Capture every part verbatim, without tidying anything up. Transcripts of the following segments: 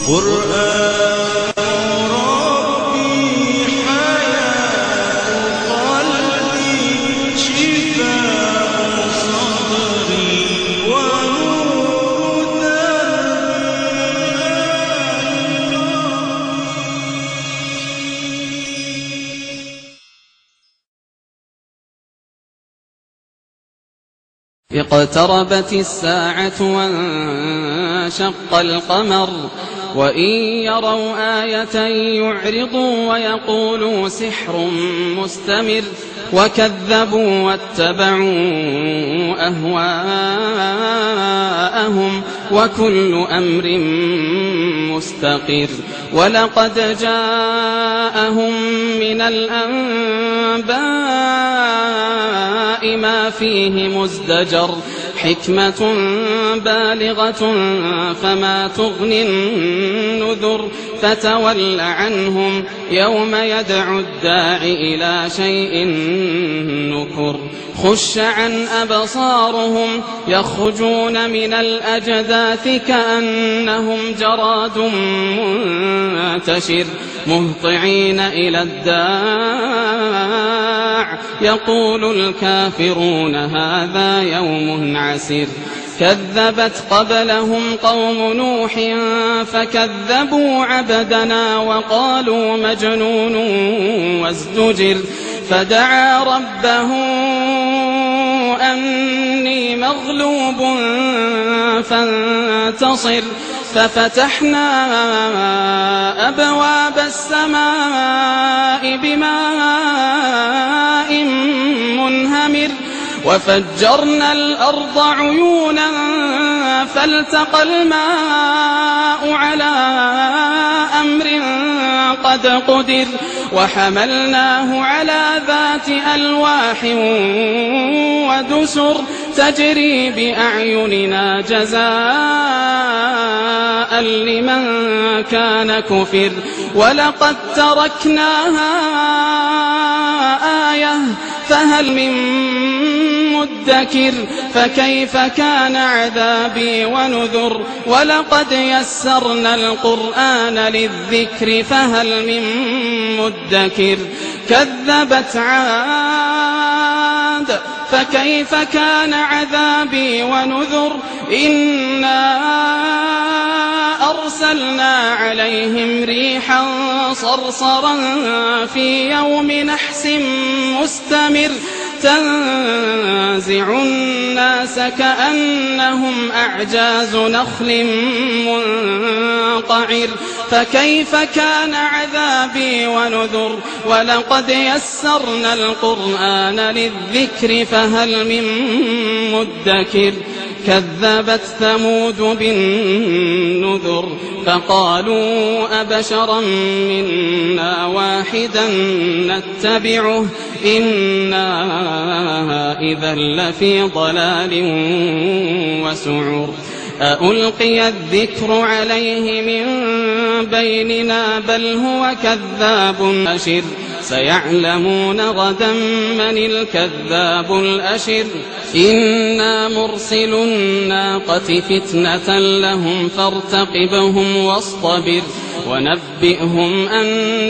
قرآن ربي حياة قلبي شفاء صدري ونور دربي. اقتربت الساعة وانشق القمر وإن يروا آية يعرضوا ويقولوا سحر مستمر وكذبوا واتبعوا أهواءهم وكل أمر مستقر. ولقد جاءهم من الأنباء ما فيه مزدجر حكمة بالغة فما تغني النذر فتول عنهم يوم يدعو الداع إلى شيء نكر. خش عن أبصارهم يخرجون من الأجداث كأنهم جراد منتشر مهطعين إلى الداع يقول الكافرون هذا يوم عسر. كذبت قبلهم قوم نوح فكذبوا عبدنا وقالوا مجنون وازدجر. فدعا ربه أني مغلوب فانتصر. ففتحنا أبواب السماء بماء منهمر وفجرنا الأرض عيونا فالتقى الماء على أمر قد قدر وحملناه على ذات ألواح ودسر تجري بأعيننا جزاء لمن كان كفر. ولقد تركناها آية فهل من مدكر. فكيف كان عذابي ونذر. ولقد يسرنا القرآن للذكر فهل من مدكر. كذبت عاد فكيف كان عذابي ونذر. إنا أرسلنا عليهم ريحا صرصرا في يوم نحس مستمر تنزع الناس كأنهم أعجاز نخل منقعر. فكيف كان عذابي ونذر. ولقد يسرنا القرآن للذكر فهل من مدكر. كذبت ثمود بالنذر فقالوا أبشرا منا واحدا نتبعه إنا إذا لفي ضلال وسعر. أألقي الذكر عليه من بيننا بل هو كذاب أشر. سيعلمون غدا من الكذاب الأشر. إنا مرسل الناقة فتنة لهم فارتقبهم واصطبر. ونبئهم أن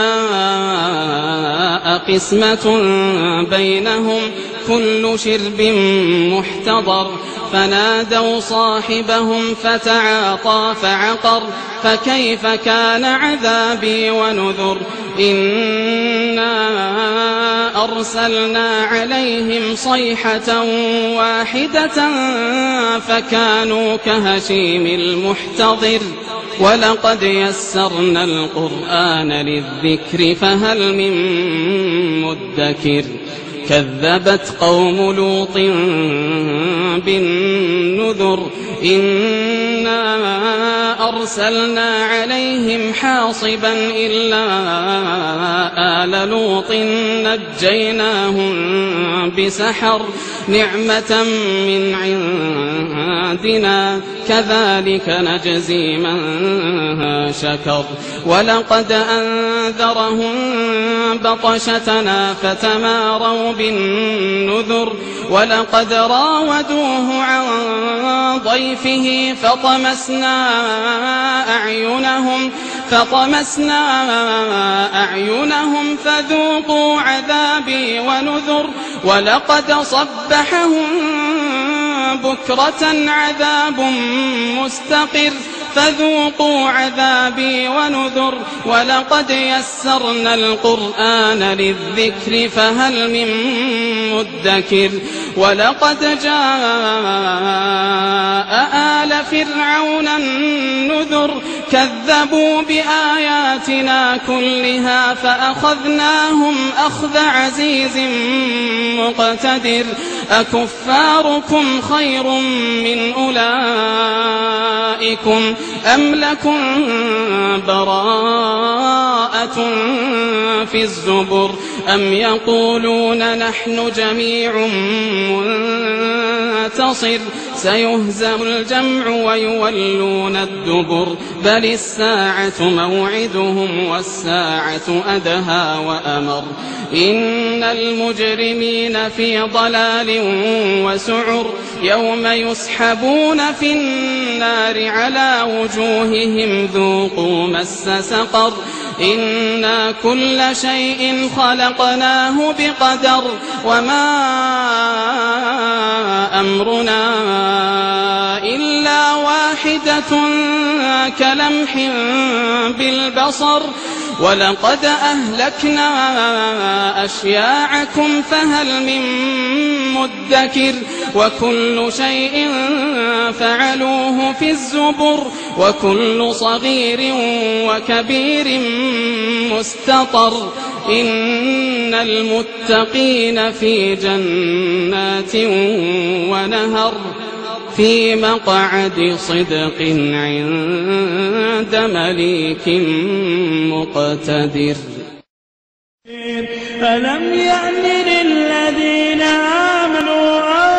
الماء قسمة بينهم كل شرب محتضر. فنادوا صاحبهم فتعاطى فعقر. فكيف كان عذابي ونذر. إنا أرسلنا عليهم صيحة واحدة فكانوا كهشيم المحتضر. ولقد يسرنا القرآن للذكر فهل من مدكر. كذبت قوم لوط بالنذر. إنا أرسلنا عليهم حاصبا إلا آل لوط نجيناهم بسحر نعمة من عندنا كذلك نجزي من شكر. ولقد أنذرهم بطشتنا فتماروا بالنذر. ولقد راودوه عن ضيفه فطمسنا أعينهم فطمسنا أعينهم فذوقوا عذابي ونذر ولقد صبحهم بكرة عذاب مستقر فذوقوا عذابي ونذر ولقد يسرنا القرآن للذكر فهل من مدكر ولقد جاء آل فرعون النذر كذبوا بآياتنا كلها فأخذناهم أخذ عزيز مقتدر أكفاركم خير من أولئكم أم لكم براءة في الزبر أم يقولون نحن جميع منتصر سيهزم الجمع ويولون الدبر بل الساعة موعدهم والساعة أدهى وأمر إن المجرمين في ضلال وسعر يوم يسحبون في النار على وجوههم ذوقوا مس سقر إنا كل شيء خلقناه بقدر وما أمرنا إلا واحدة كلمح بالبصر ولقد أهلكنا أشياعكم فهل من مدكر وكل شيء فعلوه في الزبر وكل صغير وكبير مستطر إن المتقين في جنات ونهر في مقعد صدق عند مليك مقتدر ألم يأن للذين آمنوا أن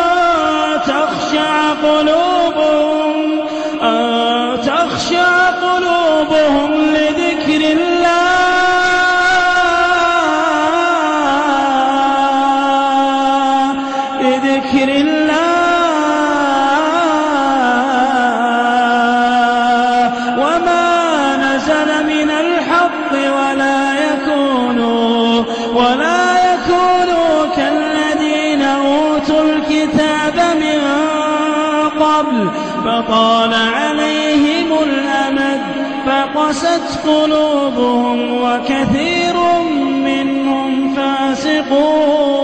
تخشع قلوبهم أن تخشع قلوبهم لذكر الله لذكر الله وما نزل من الحق ولا يكونوا ولا يكونوا كالذين أوتوا الكتاب من قبل فطال عليهم الأمد فقست قلوبهم وكثير منهم فاسقون